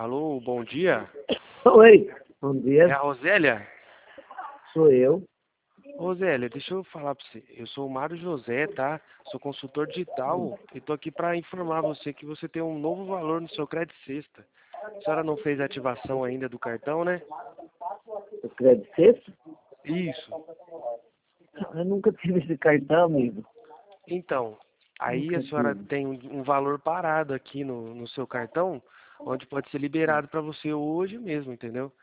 Alô, bom dia. Oi, bom É dia, a Rosélia? sou eu. Rosélia, deixa eu falar pra você. Eu sou o Mário José, tá? Sou consultor digital e tô aqui para informar você que você tem um novo valor no seu crédito sexta. A senhora não fez a ativação ainda do cartão, né? O crédito sexto? Isso. Eu nunca tive esse cartão, amigo. Então, aí a Nunca senhora tive. tem um valor parado aqui no seu cartão, onde pode ser liberado para você hoje mesmo, entendeu?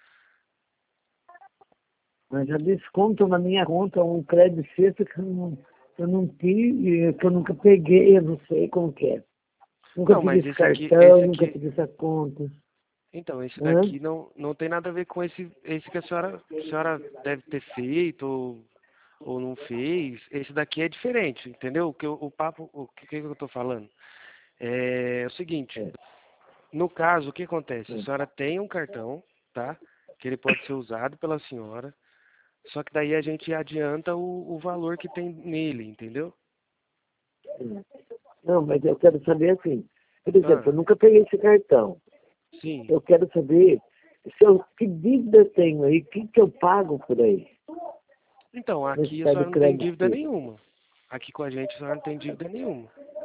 Mas já desconto na minha conta um crédito sexto que eu não tive, que eu nunca peguei, eu não sei como que é. Nunca Não, tive mas esse cartão, nunca tive essa conta. então, esse Hã? daqui não tem nada a ver com esse que a senhora deve ter feito ou não fez. Esse daqui é diferente, entendeu? O que eu tô falando? É o seguinte, É, no caso, o que acontece? A é. senhora tem um cartão, tá? Que ele pode ser usado pela senhora, só que daí a gente adianta o valor que tem nele, entendeu? Não, mas eu quero saber assim, por exemplo, Ah, eu nunca peguei esse cartão. sim. Eu quero saber que dívida eu tenho aí, o que eu pago por aí, Então, nesse aqui a tal de senhora não tem crédito dívida sexto. nenhuma. Aqui com a gente a senhora não tem dívida nenhuma.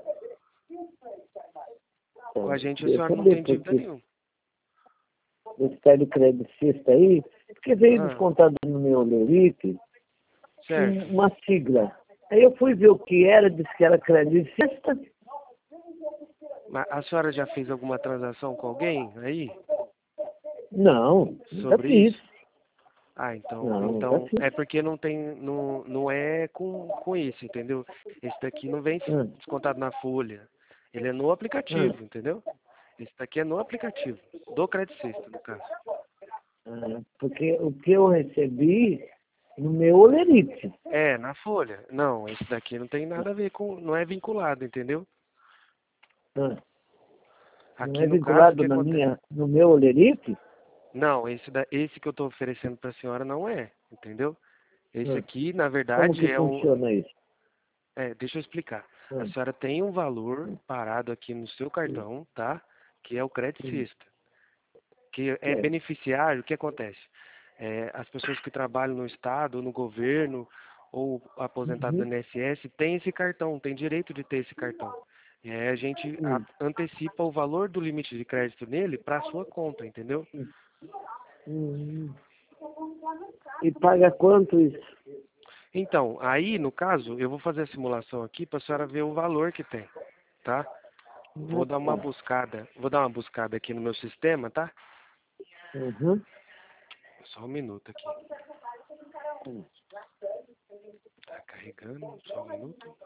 Com a Então, gente a queria senhora não saber, tem dívida porque nenhuma. esse tal de crédito sexta aí, porque veio Ah, descontado no meu Lerite certo. uma sigla. Aí eu fui ver o que era, disse que era crédito sexta. Mas a senhora já fez alguma transação com alguém aí Não, nunca sobre fiz. isso? Ah, então, Não, nunca então fiz. é porque não é com isso, entendeu? Esse daqui não vem Ah, descontado na folha. Ele é no ah, aplicativo, entendeu? Esse daqui é no aplicativo, do Crédito Sexta, no caso. porque o que eu recebi no meu Olerite. É, na folha. Não, esse daqui não tem nada a ver com, não é vinculado, entendeu? Ah, não Aqui é no caso, o vinculado que acontece? no meu Olerite? Não, esse que eu estou oferecendo para a senhora não é, entendeu? Esse Ah, aqui, na como verdade, que é um. funciona isso? Deixa eu explicar. A Ah, senhora tem um valor hum, parado aqui no seu hum, cartão, tá? Que é o crédito hum, sexta. Que é certo. beneficiário, o que acontece? As pessoas que trabalham no Estado, no governo, ou aposentado do Uhum, INSS, têm esse cartão, tem direito de ter esse cartão. E aí a gente hum, antecipa o valor do limite de crédito nele para a sua conta, entendeu? hum, hum. E paga quanto isso? Então, aí, no caso, eu vou fazer a simulação aqui para a senhora ver o valor que tem, tá? Ah, tá. Vou dar uma buscada aqui no meu sistema, tá? Uhum. Só um minuto aqui. Hum. Tá carregando, só um minuto.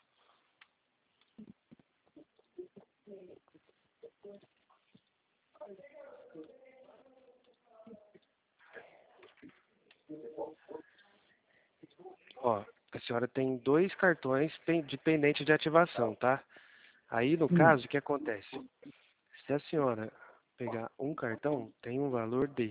Ó, a senhora tem dois cartões de pendente de ativação, tá? Aí, no Hum. caso, o que acontece? Se a senhora pegar um cartão, tem um valor de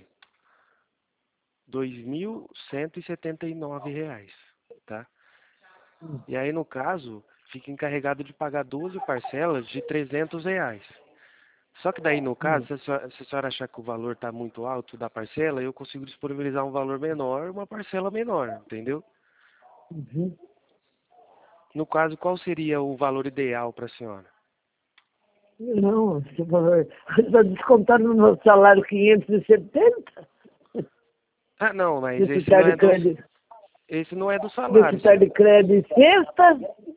R$ 2.179, tá? E aí, no caso, fica encarregado de pagar 12 parcelas de R$ 300. Só que daí, no caso, Hum. se a senhora achar que o valor está muito alto da parcela, eu consigo disponibilizar um valor menor, uma parcela menor, entendeu? Uhum. No caso, qual seria o valor ideal para a senhora? Não, você falou, está descontando no meu salário 570 Ah, não, mas desse tal de crédito, esse não é do desse salário, tal de senhora. crédito sexta.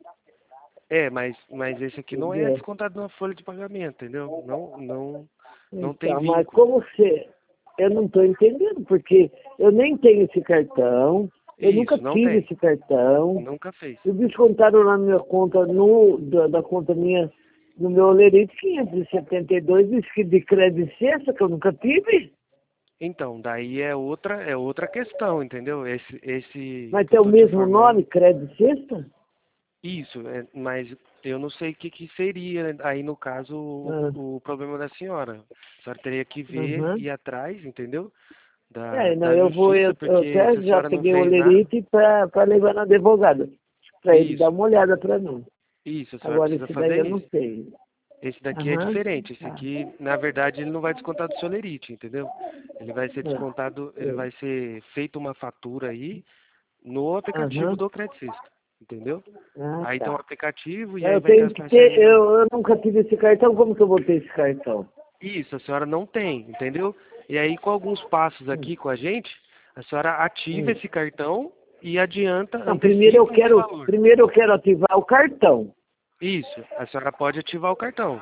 Mas esse aqui não é Entendeu? descontado na folha de pagamento, entendeu? Não tem Então, mas vínculo. como você, eu não estou entendendo, porque eu nem tenho esse cartão, eu nunca Isso, não tive tem. esse cartão, Nunca fez. e descontaram lá na minha conta, da conta minha, no meu Olerite, 572, disse que de crédito sexta, que eu nunca tive, Então, daí é outra questão, entendeu? Esse mas que eu tem o tô te mesmo informando. nome, crédito sexta? Isso, mas eu não sei o que que seria aí no caso Ah, o problema da senhora. A senhora teria que ver, aham. ir atrás, entendeu? Da, É, não, da eu, justiça, eu porque se até a já senhora não peguei o fez nada, Olerite para levar no advogado, para ele dar isso, uma olhada para mim. isso, a senhora Agora, precisa esse daí fazer eu não isso. sei. Esse daqui é Aham. diferente. Esse Tá. aqui, na verdade, ele não vai descontar do seu lerite, entendeu? Ele vai ser É. descontado, ele É. vai ser feito uma fatura aí no aplicativo Aham. do Credit Sexta, entendeu? Ah, Aí tem um tá. aplicativo e aí Eu vai ter tenho as que ter, parcelinhas lá. eu nunca tive esse cartão, como que eu vou ter esse cartão? Isso, a senhora não tem, entendeu? E aí, com alguns passos Hum, aqui com a gente, a senhora ativa hum. esse cartão e adianta, Não, antecipa esse valor. primeiro eu quero ativar o cartão. Isso, a senhora pode ativar o cartão,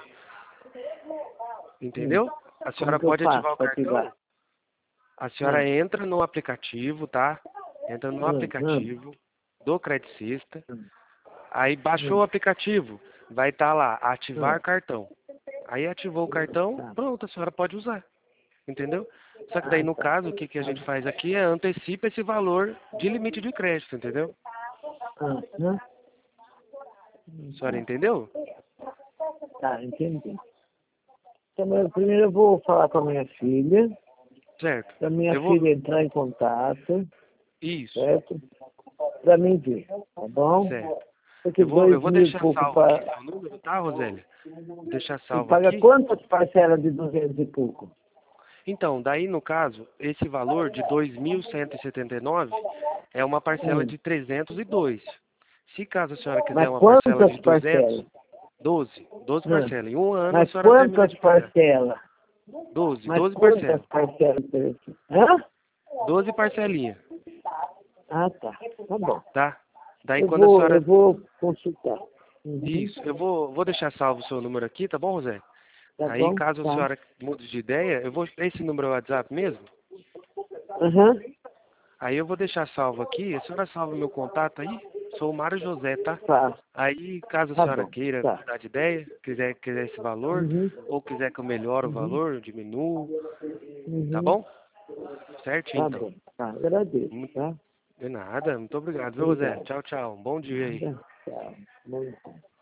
Hum. entendeu? A Como senhora que eu pode ativar faço o para cartão, ativar? a senhora Hum, entra no aplicativo, tá? Entra no hum. aplicativo do Credit Sexta, Hum, aí baixou o hum, aplicativo, vai estar lá, ativar hum. cartão. Aí ativou o cartão, Tá. pronto, a senhora pode usar. Entendeu? Só que daí, Ah, no tá. caso, o que a Ah, gente faz aqui é antecipa esse valor de limite de crédito, entendeu? né? A senhora entendeu? Tá, entendi. Então, primeiro eu vou falar com a minha filha, Certo. para minha Eu vou. filha entrar em contato, Isso, certo? Para mim ver, tá bom? certo. Porque Eu vou 2.000 e deixar pouco salvo aqui para... seu número, tá, Rosélia? Vou deixar E salvo paga aqui. quantas parcelas de 200 e pouco? Então, daí, no caso, esse valor de 2.179 é uma parcela Hum. de 302. Se caso a senhora quiser Mas uma parcela quantas de 200, parcelas? 12 Hum. parcelas. Em um ano a Mas senhora termina quantas de pagar. parcelas? 12 Quantas parcelas. parcelas tem aqui? Hã? 12 parcelinhas, Ah, tá. Tá bom. tá? Daí quando a Eu senhora. vou consultar. Uhum. Isso, eu vou deixar salvo o seu número aqui, tá bom, José? Tá Aí bom? caso a Tá. senhora mude de ideia, eu vou. Esse número é o WhatsApp mesmo? Aham. Aí eu vou deixar salvo aqui, a senhora salva meu contato aí? Sou o Mário José, tá? Tá. Aí, caso a Tá senhora bom. queira Tá. mudar de ideia, quiser esse valor, Uhum. ou quiser que eu melhore o Uhum. valor, diminuo, tá Uhum. bom? Certinho, Tá então. bom. Tá. Agradeço, Muito- tá? De nada, muito obrigado, viu, José? Obrigado. Tchau, tchau. Um bom dia aí. Nada. Tchau. Bom dia.